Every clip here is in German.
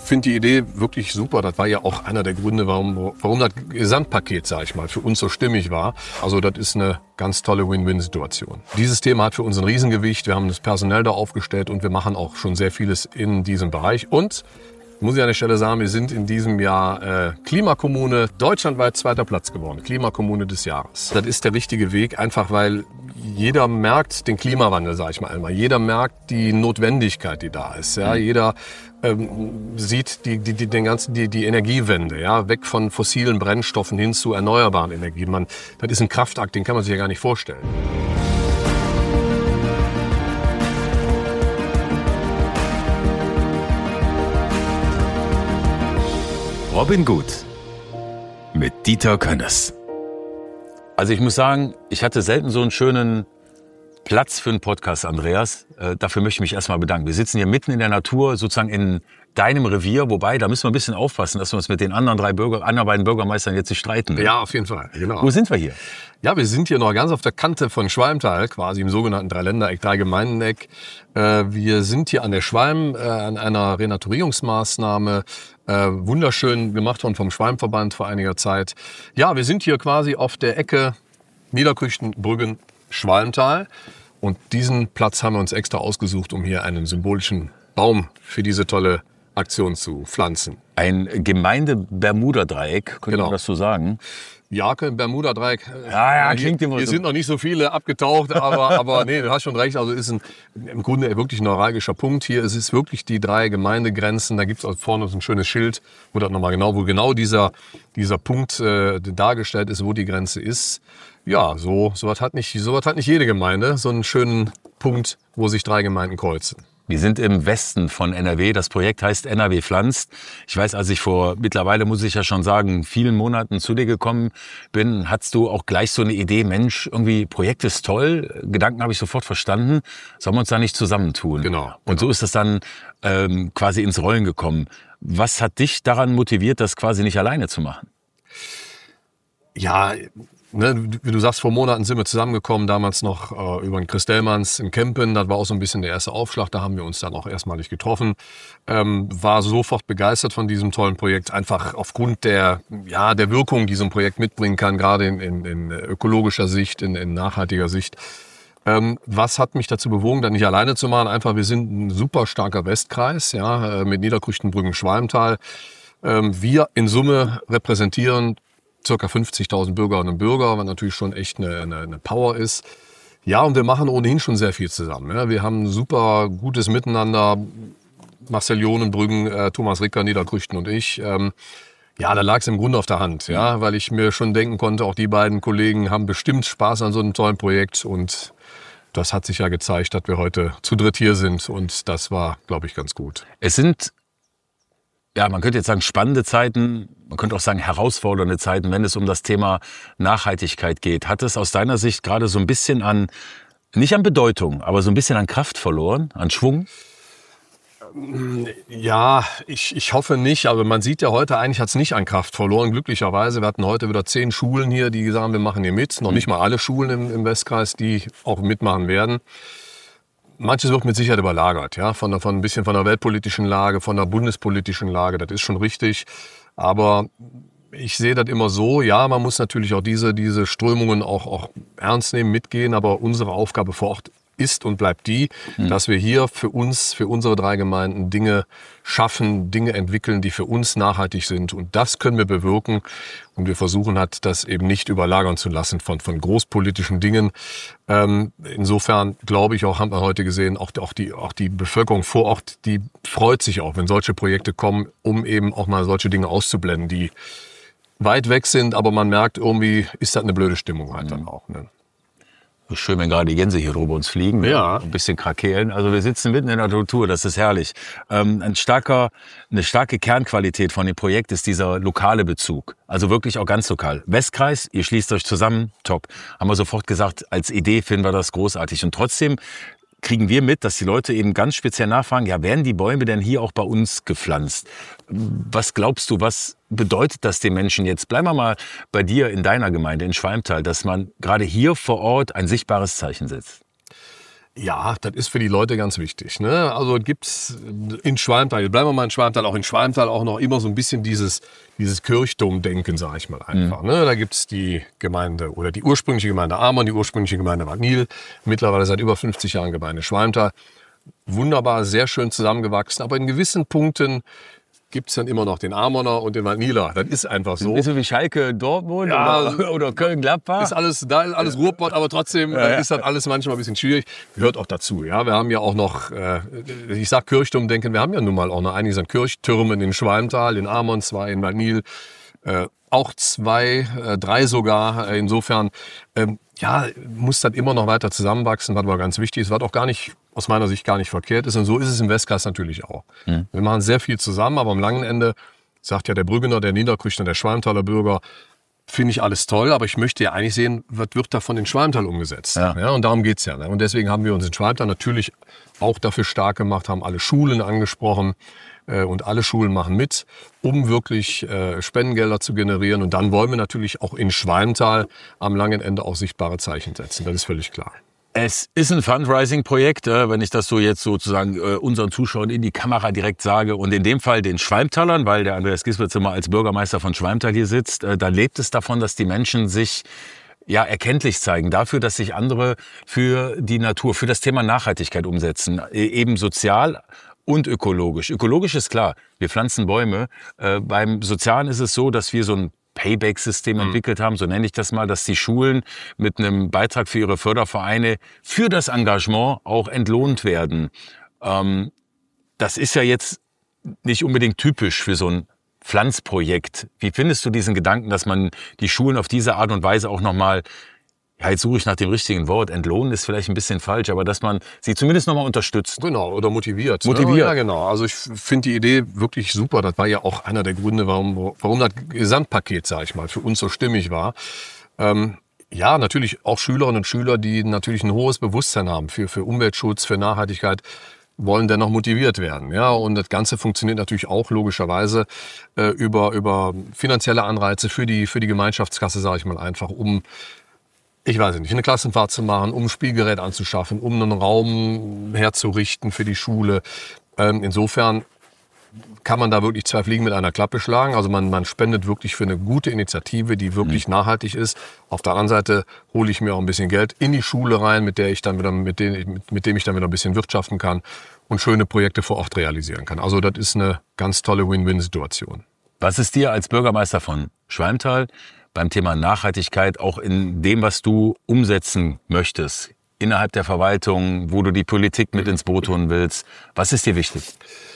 finde die Idee wirklich super. Das war ja auch einer der Gründe, warum das Gesamtpaket, sag ich mal, für uns so stimmig war. Also das ist eine ganz tolle Win-Win-Situation. Dieses Thema hat für uns ein Riesengewicht. Wir haben das personell da aufgestellt und wir machen auch schon sehr vieles in diesem Bereich. Und muss ich an der Stelle sagen, wir sind in diesem Jahr Klimakommune deutschlandweit 2. Platz geworden. Klimakommune des Jahres. Das ist der richtige Weg, einfach weil jeder merkt den Klimawandel, sage ich mal einmal. Jeder merkt die Notwendigkeit, die da ist. Ja? Jeder sieht die Energiewende, ja? Weg von fossilen Brennstoffen hin zu erneuerbaren Energien. Das ist ein Kraftakt, den kann man sich ja gar nicht vorstellen. Robin Gut mit Dieter Könners. Also ich muss sagen, ich hatte selten so einen schönen Platz für einen Podcast, Andreas. Dafür möchte ich mich erstmal bedanken. Wir sitzen hier mitten in der Natur, sozusagen in deinem Revier. Wobei, da müssen wir ein bisschen aufpassen, dass wir uns mit den anderen beiden Bürgermeistern jetzt nicht streiten. Ja, auf jeden Fall. Genau. Wo sind wir hier? Ja, wir sind hier noch ganz auf der Kante von Schwalmtal, quasi im sogenannten Dreiländereck, Dreigemeindeneck. Wir sind hier an der Schwalm, an einer Renaturierungsmaßnahme, wunderschön gemacht worden vom Schwalmverband vor einiger Zeit. Ja, wir sind hier quasi auf der Ecke Niederkrüchten, Brüggen, Schwalmtal. Und diesen Platz haben wir uns extra ausgesucht, um hier einen symbolischen Baum für diese tolle Aktion zu pflanzen. Ein Gemeinde-Bermuda-Dreieck, könnte man das so sagen? Ja, Bermuda-Dreieck. Ja, klingt immer so. Hier sind noch nicht so viele abgetaucht, aber nee, du hast schon recht. Also ist im Grunde wirklich ein neuralgischer Punkt hier. Es ist wirklich die 3 Gemeindegrenzen. Da gibt es vorne so ein schönes Schild, wo genau dieser Punkt dargestellt ist, wo die Grenze ist. Ja, so was hat nicht jede Gemeinde, so einen schönen Punkt, wo sich 3 Gemeinden kreuzen. Wir sind im Westen von NRW. Das Projekt heißt NRW pflanzt. Ich weiß, als ich mittlerweile muss ich ja schon sagen, vielen Monaten zu dir gekommen bin, hattest du auch gleich so eine Idee, Mensch, irgendwie Projekt ist toll. Gedanken habe ich sofort verstanden. Sollen wir uns da nicht zusammentun? Genau. Und so ist das dann quasi ins Rollen gekommen. Was hat dich daran motiviert, das quasi nicht alleine zu machen? Ja, wie du sagst, vor Monaten sind wir zusammengekommen, damals noch über den Chris Dellmanns in Kempen. Das war auch so ein bisschen der erste Aufschlag, da haben wir uns dann auch erstmalig getroffen. War sofort begeistert von diesem tollen Projekt, einfach aufgrund der Wirkung, die so ein Projekt mitbringen kann, gerade in ökologischer Sicht, in nachhaltiger Sicht. Was hat mich dazu bewogen, das nicht alleine zu machen? Einfach, wir sind ein super starker Westkreis, ja, mit Niederkrüchten, Brüggen, Schwalmtal. Wir in Summe repräsentieren ca. 50.000 Bürgerinnen und Bürger, was natürlich schon echt eine Power ist. Ja, und wir machen ohnehin schon sehr viel zusammen. Ja. Wir haben ein super gutes Miteinander. Marcel Jonenbrüggen, Thomas Ricker, Niederkrüchten und ich. Da lag es im Grunde auf der Hand, ja, weil ich mir schon denken konnte, auch die beiden Kollegen haben bestimmt Spaß an so einem tollen Projekt. Und das hat sich ja gezeigt, dass wir heute zu dritt hier sind. Und das war, glaube ich, ganz gut. Es sind, man könnte jetzt sagen, spannende Zeiten, man könnte auch sagen herausfordernde Zeiten, wenn es um das Thema Nachhaltigkeit geht. Hat es aus deiner Sicht gerade so ein bisschen nicht an Bedeutung, aber so ein bisschen an Kraft verloren, an Schwung? Ja, ich hoffe nicht, aber man sieht ja heute, eigentlich hat es nicht an Kraft verloren, glücklicherweise. Wir hatten heute wieder 10 Schulen hier, die sagen, wir machen hier mit. Noch nicht mal alle Schulen im Westkreis, die auch mitmachen werden. Manches wird mit Sicherheit überlagert, ja, von ein bisschen von der weltpolitischen Lage, von der bundespolitischen Lage, das ist schon richtig. Aber ich sehe das immer so, ja, man muss natürlich auch diese Strömungen auch ernst nehmen, mitgehen, aber unsere Aufgabe vor Ort ist und bleibt die, dass wir hier für unsere 3 Gemeinden Dinge schaffen, Dinge entwickeln, die für uns nachhaltig sind. Und das können wir bewirken. Und wir versuchen das eben nicht überlagern zu lassen von großpolitischen Dingen. Insofern glaube ich auch, haben wir heute gesehen, auch die Bevölkerung vor Ort, die freut sich auch, wenn solche Projekte kommen, um eben auch mal solche Dinge auszublenden, die weit weg sind. Aber man merkt, irgendwie ist das eine blöde Stimmung halt dann auch, ne? Schön, wenn gerade die Gänse hier drüber uns fliegen, ja. Ein bisschen krakeelen. Also wir sitzen mitten in der Natur, das ist herrlich. Eine starke Kernqualität von dem Projekt ist dieser lokale Bezug. Also wirklich auch ganz lokal. Westkreis, ihr schließt euch zusammen, top. Haben wir sofort gesagt, als Idee finden wir das großartig. Und trotzdem kriegen wir mit, dass die Leute eben ganz speziell nachfragen, ja, werden die Bäume denn hier auch bei uns gepflanzt? Was glaubst du, was bedeutet das den Menschen jetzt? Bleiben wir mal bei dir in deiner Gemeinde in Schwalmtal, dass man gerade hier vor Ort ein sichtbares Zeichen setzt. Ja, das ist für die Leute ganz wichtig. Ne? Also gibt's in Schwalmtal, bleiben wir mal in Schwalmtal, auch in Schwalmtal auch noch immer so ein bisschen dieses Kirchturmdenken, sage ich mal einfach. Ne? Da gibt's die Gemeinde oder die ursprüngliche Gemeinde Amon, die ursprüngliche Gemeinde Bad Nil, mittlerweile seit über 50 Jahren Gemeinde Schwalmtal. Wunderbar, sehr schön zusammengewachsen, aber in gewissen Punkten gibt's dann immer noch den Amoner und den Bad Niler. Das ist einfach so. Ein bisschen wie Schalke Dortmund oder Köln-Gladbach. Da ist alles Ruhrpott, aber trotzdem ist das alles manchmal ein bisschen schwierig. Gehört auch dazu. Ja, wir haben ja auch noch, ich sag Kirchturmdenken, wir haben ja nun mal auch noch einiges an Kirchtürmen in Schwalmtal, in Amon 2, in Bad Nil, auch 2, 3 sogar. Insofern, muss das immer noch weiter zusammenwachsen, was aber ganz wichtig ist, was auch aus meiner Sicht gar nicht verkehrt ist. Und so ist es im Westkreis natürlich auch. Wir machen sehr viel zusammen, aber am langen Ende sagt ja der Brüggener, der Niederkrüchner, der Schwalmtaler Bürger, finde ich alles toll, aber ich möchte ja eigentlich sehen, was wird da von den Schwalmtal umgesetzt. Ja, und darum geht's ja. Ne? Und deswegen haben wir uns in Schwalmtal natürlich auch dafür stark gemacht, haben alle Schulen angesprochen und alle Schulen machen mit, um wirklich Spendengelder zu generieren. Und dann wollen wir natürlich auch in Schwalmtal am langen Ende auch sichtbare Zeichen setzen. Das ist völlig klar. Es ist ein Fundraising-Projekt, wenn ich das so jetzt sozusagen unseren Zuschauern in die Kamera direkt sage. Und in dem Fall den Schwalmtalern, weil der Andreas Giswitz immer als Bürgermeister von Schwalmtal hier sitzt, da lebt es davon, dass die Menschen sich erkenntlich zeigen dafür, dass sich andere für die Natur, für das Thema Nachhaltigkeit umsetzen, eben sozial und ökologisch. Ökologisch ist klar, wir pflanzen Bäume. Beim Sozialen ist es so, dass wir so ein Payback-System entwickelt haben, so nenne ich das mal, dass die Schulen mit einem Beitrag für ihre Fördervereine für das Engagement auch entlohnt werden. Das ist ja jetzt nicht unbedingt typisch für so ein Pflanzprojekt. Wie findest du diesen Gedanken, dass man die Schulen auf diese Art und Weise auch nochmal, jetzt suche ich nach dem richtigen Wort, entlohnen ist vielleicht ein bisschen falsch, aber dass man sie zumindest nochmal unterstützt. Genau, oder motiviert. Motiviert. Ja, genau. Also ich finde die Idee wirklich super. Das war ja auch einer der Gründe, warum das Gesamtpaket, sage ich mal, für uns so stimmig war. Natürlich auch Schülerinnen und Schüler, die natürlich ein hohes Bewusstsein haben für Umweltschutz, für Nachhaltigkeit, wollen dennoch motiviert werden. Ja, und das Ganze funktioniert natürlich auch logischerweise über finanzielle Anreize für die Gemeinschaftskasse, sage ich mal einfach, um eine Klassenfahrt zu machen, um ein Spielgerät anzuschaffen, um einen Raum herzurichten für die Schule. Insofern kann man da wirklich 2 Fliegen mit einer Klappe schlagen. Also man spendet wirklich für eine gute Initiative, die wirklich nachhaltig ist. Auf der anderen Seite hole ich mir auch ein bisschen Geld in die Schule rein, mit dem ich dann wieder ein bisschen wirtschaften kann und schöne Projekte vor Ort realisieren kann. Also das ist eine ganz tolle Win-Win-Situation. Was ist dir als Bürgermeister von Schwalmtal beim Thema Nachhaltigkeit auch in dem, was du umsetzen möchtest, innerhalb der Verwaltung, wo du die Politik mit ins Boot holen willst, was ist dir wichtig?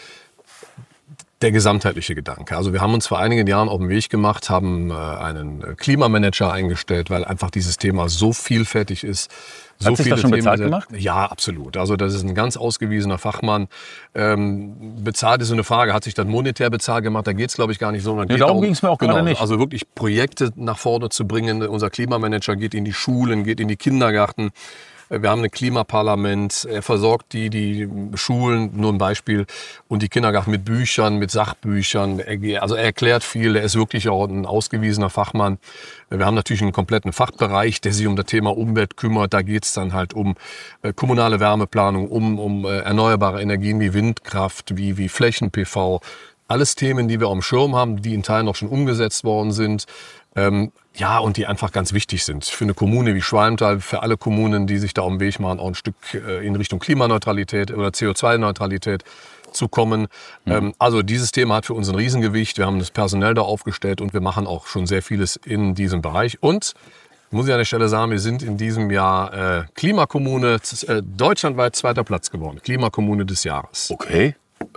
Der gesamtheitliche Gedanke. Also wir haben uns vor einigen Jahren auf den Weg gemacht, haben einen Klimamanager eingestellt, weil einfach dieses Thema so vielfältig ist. Hat sich das schon bezahlt gemacht? Ja, absolut. Also das ist ein ganz ausgewiesener Fachmann. Bezahlt ist so eine Frage. Hat sich das monetär bezahlt gemacht? Da geht es, glaube ich, gar nicht so. Darum ging es mir auch gerade nicht. Also wirklich Projekte nach vorne zu bringen. Unser Klimamanager geht in die Schulen, geht in die Kindergärten. Wir haben ein Klimaparlament. Er versorgt die Schulen, nur ein Beispiel, und die Kindergärten mit Büchern, mit Sachbüchern. Er erklärt viel. Er ist wirklich auch ein ausgewiesener Fachmann. Wir haben natürlich einen kompletten Fachbereich, der sich um das Thema Umwelt kümmert. Da geht es dann halt um kommunale Wärmeplanung, um erneuerbare Energien wie Windkraft, wie Flächen-PV. Alles Themen, die wir auf dem Schirm haben, die in Teilen noch schon umgesetzt worden sind. Und die einfach ganz wichtig sind. Für eine Kommune wie Schwalmtal, für alle Kommunen, die sich da auf den Weg machen, auch ein Stück in Richtung Klimaneutralität oder CO2-Neutralität zu kommen. Also dieses Thema hat für uns ein Riesengewicht. Wir haben das personell da aufgestellt und wir machen auch schon sehr vieles in diesem Bereich. Und muss ich an der Stelle sagen, wir sind in diesem Jahr Klimakommune, deutschlandweit 2. Platz geworden. Klimakommune des Jahres. Okay.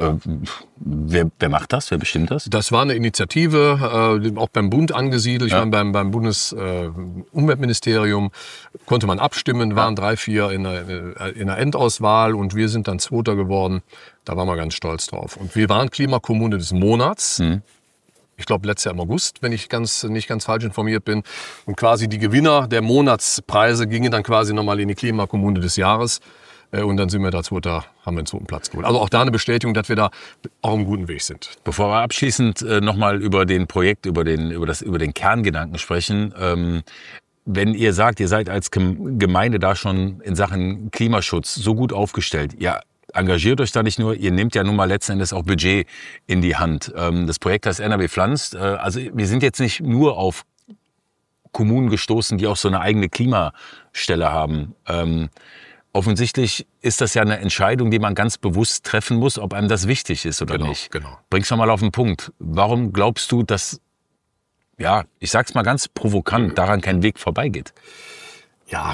Wer macht das? Wer bestimmt das? Das war eine Initiative, auch beim Bund angesiedelt. Ich meine, beim Bundesumweltministerium konnte man abstimmen, waren 3, 4 in der Endauswahl und wir sind dann 2. geworden. Da waren wir ganz stolz drauf. Und wir waren Klimakommune des Monats. Ich glaube, letztes Jahr im August, wenn ich nicht ganz falsch informiert bin. Und quasi die Gewinner der Monatspreise gingen dann quasi nochmal in die Klimakommune des Jahres. Und dann sind wir da haben wir den 2. Platz geholt. Also auch da eine Bestätigung, dass wir da auch auf einem guten Weg sind. Bevor wir abschließend nochmal über den Projekt, über den Kerngedanken sprechen. wenn ihr sagt, ihr seid als Gemeinde da schon in Sachen Klimaschutz so gut aufgestellt, ja, engagiert euch da nicht nur, ihr nehmt ja nun mal letzten Endes auch Budget in die Hand. Das Projekt heißt NRW pflanzt. Also wir sind jetzt nicht nur auf Kommunen gestoßen, die auch so eine eigene Klimastelle haben. Offensichtlich ist das ja eine Entscheidung, die man ganz bewusst treffen muss, ob einem das wichtig ist oder nicht. Genau. Bring's doch mal auf den Punkt. Warum glaubst du, dass, ja, ich sag's mal ganz provokant, daran kein Weg vorbeigeht? Ja,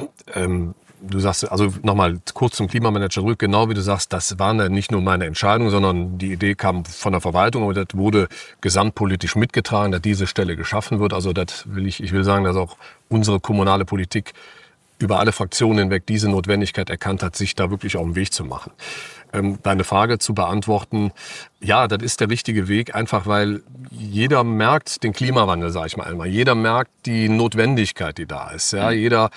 du sagst, also nochmal kurz zum Klimamanager zurück, genau wie du sagst, das war nicht nur meine Entscheidung, sondern die Idee kam von der Verwaltung und das wurde gesamtpolitisch mitgetragen, dass diese Stelle geschaffen wird. Also ich will sagen, dass auch unsere kommunale Politik über alle Fraktionen hinweg diese Notwendigkeit erkannt hat, sich da wirklich auf den Weg zu machen. Deine Frage zu beantworten, ja, das ist der richtige Weg, einfach weil jeder merkt den Klimawandel, sage ich mal einmal. Jeder merkt die Notwendigkeit, die da ist. Ja, jeder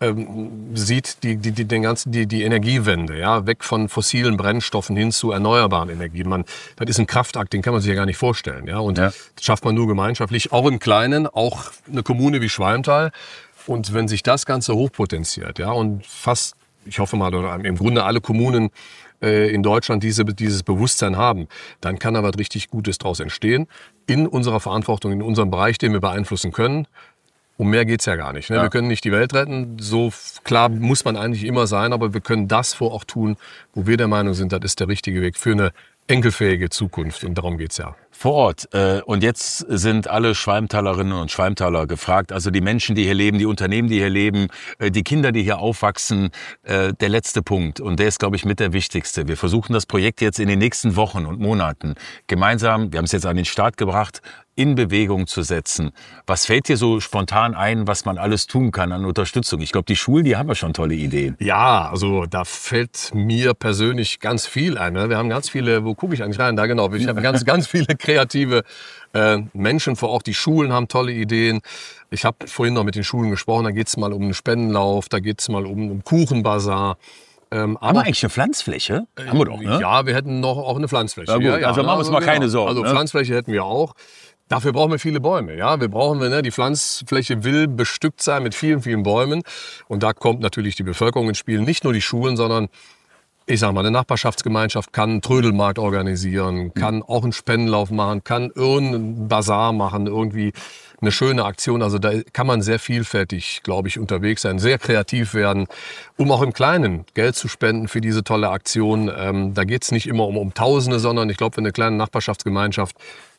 sieht die Energiewende, ja, weg von fossilen Brennstoffen hin zu erneuerbaren Energien. Das ist ein Kraftakt, den kann man sich ja gar nicht vorstellen. Ja, und das schafft man nur gemeinschaftlich, auch im Kleinen, auch eine Kommune wie Schwalmtal. Und wenn sich das Ganze hochpotenziert, ja, und fast, ich hoffe mal, oder im Grunde alle Kommunen in Deutschland dieses Bewusstsein haben, dann kann da was richtig Gutes draus entstehen. In unserer Verantwortung, in unserem Bereich, den wir beeinflussen können. Um mehr geht's ja gar nicht. Ne? Ja. Wir können nicht die Welt retten, so klar muss man eigentlich immer sein, aber wir können das vor Ort tun, wo wir der Meinung sind, das ist der richtige Weg für eine enkelfähige Zukunft. Und darum geht's ja. Vor Ort. Und jetzt sind alle Schwalmtalerinnen und Schwalmtaler gefragt. Also die Menschen, die hier leben, die Unternehmen, die hier leben, die Kinder, die hier aufwachsen. Der letzte Punkt. Und der ist, glaube ich, mit der wichtigste. Wir versuchen das Projekt jetzt in den nächsten Wochen und Monaten gemeinsam, wir haben es jetzt an den Start gebracht, in Bewegung zu setzen. Was fällt dir so spontan ein, was man alles tun kann an Unterstützung? Ich glaube, die Schulen, die haben ja schon tolle Ideen. Ja, also da fällt mir persönlich ganz viel ein. Ne? Wir haben ganz viele, wo gucke ich eigentlich rein? Da genau, ich habe ganz viele kreative Menschen vor Ort. Die Schulen haben tolle Ideen. Ich habe vorhin noch mit den Schulen gesprochen, da geht es mal um einen Spendenlauf, da geht es mal um einen Kuchenbazar. Haben wir eigentlich eine Pflanzfläche? Haben wir doch, ne? Ja, wir hätten noch auch eine Pflanzfläche. Ja, gut, also machen wir uns mal keine Sorgen. Also Pflanzfläche hätten wir auch. Dafür brauchen wir viele Bäume. Ja, die Pflanzfläche will bestückt sein mit vielen, vielen Bäumen. Und da kommt natürlich die Bevölkerung ins Spiel. Nicht nur die Schulen, sondern ich sag mal, eine Nachbarschaftsgemeinschaft kann einen Trödelmarkt organisieren, kann auch einen Spendenlauf machen, kann irgendeinen Bazar machen, irgendwie eine schöne Aktion. Also da kann man sehr vielfältig, glaube ich, unterwegs sein, sehr kreativ werden, um auch im Kleinen Geld zu spenden für diese tolle Aktion. Da geht's nicht immer um Tausende, sondern ich glaube, für eine kleine Nachbarschaftsgemeinschaft,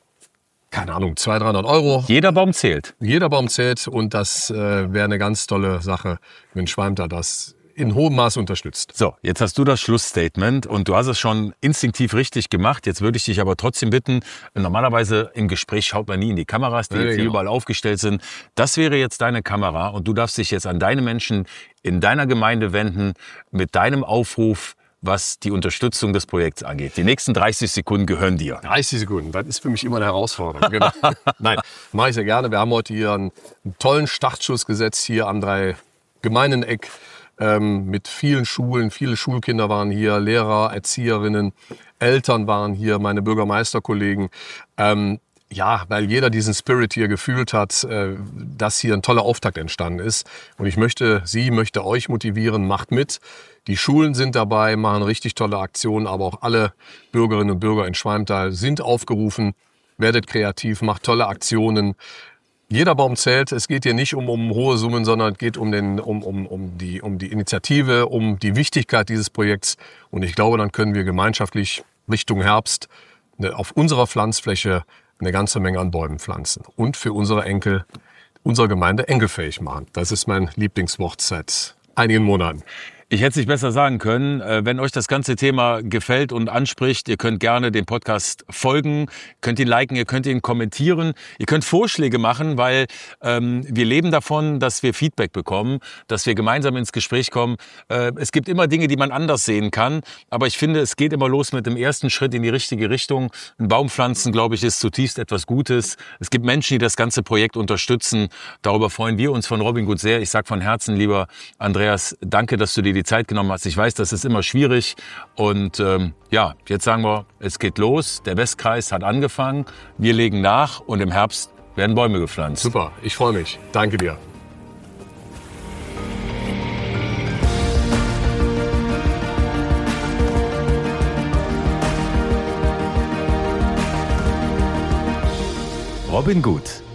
keine Ahnung, 200, 300 Euro. Jeder Baum zählt. Jeder Baum zählt und das wäre eine ganz tolle Sache, wenn Schwalmtal das in hohem Maß unterstützt. So, jetzt hast du das Schlussstatement und du hast es schon instinktiv richtig gemacht. Jetzt würde ich dich aber trotzdem bitten, normalerweise im Gespräch schaut man nie in die Kameras, die jetzt hier überall aufgestellt sind. Das wäre jetzt deine Kamera und du darfst dich jetzt an deine Menschen in deiner Gemeinde wenden mit deinem Aufruf, was die Unterstützung des Projekts angeht. Die nächsten 30 Sekunden gehören dir. 30 Sekunden, das ist für mich immer eine Herausforderung. Genau. Nein, mache ich sehr gerne. Wir haben heute hier einen tollen Startschuss gesetzt, hier am Drei-Gemeinden-Eck mit vielen Schulen. Viele Schulkinder waren hier, Lehrer, Erzieherinnen, Eltern waren hier, meine Bürgermeisterkollegen. Ja, weil jeder diesen Spirit hier gefühlt hat, dass hier ein toller Auftakt entstanden ist. Und ich möchte euch motivieren, macht mit. Die Schulen sind dabei, machen richtig tolle Aktionen, aber auch alle Bürgerinnen und Bürger in Schwalmtal sind aufgerufen. Werdet kreativ, macht tolle Aktionen. Jeder Baum zählt. Es geht hier nicht um hohe Summen, sondern es geht um die Initiative, um die Wichtigkeit dieses Projekts. Und ich glaube, dann können wir gemeinschaftlich Richtung Herbst auf unserer Pflanzfläche eine ganze Menge an Bäumen pflanzen und für unsere Gemeinde enkelfähig machen. Das ist mein Lieblingswort seit einigen Monaten. Ich hätte es nicht besser sagen können. Wenn euch das ganze Thema gefällt und anspricht, ihr könnt gerne dem Podcast folgen, könnt ihn liken, ihr könnt ihn kommentieren, ihr könnt Vorschläge machen, weil wir leben davon, dass wir Feedback bekommen, dass wir gemeinsam ins Gespräch kommen. Es gibt immer Dinge, die man anders sehen kann, aber ich finde, es geht immer los mit dem ersten Schritt in die richtige Richtung. Ein Baum pflanzen, glaube ich, ist zutiefst etwas Gutes. Es gibt Menschen, die das ganze Projekt unterstützen. Darüber freuen wir uns von Robin Good sehr. Ich sage von Herzen, lieber Andreas, danke, dass du dir die Zeit genommen hast. Ich weiß, das ist immer schwierig und ja, jetzt sagen wir, es geht los. Der Westkreis hat angefangen, wir legen nach und im Herbst werden Bäume gepflanzt. Super, ich freue mich. Danke dir. Robin Gut,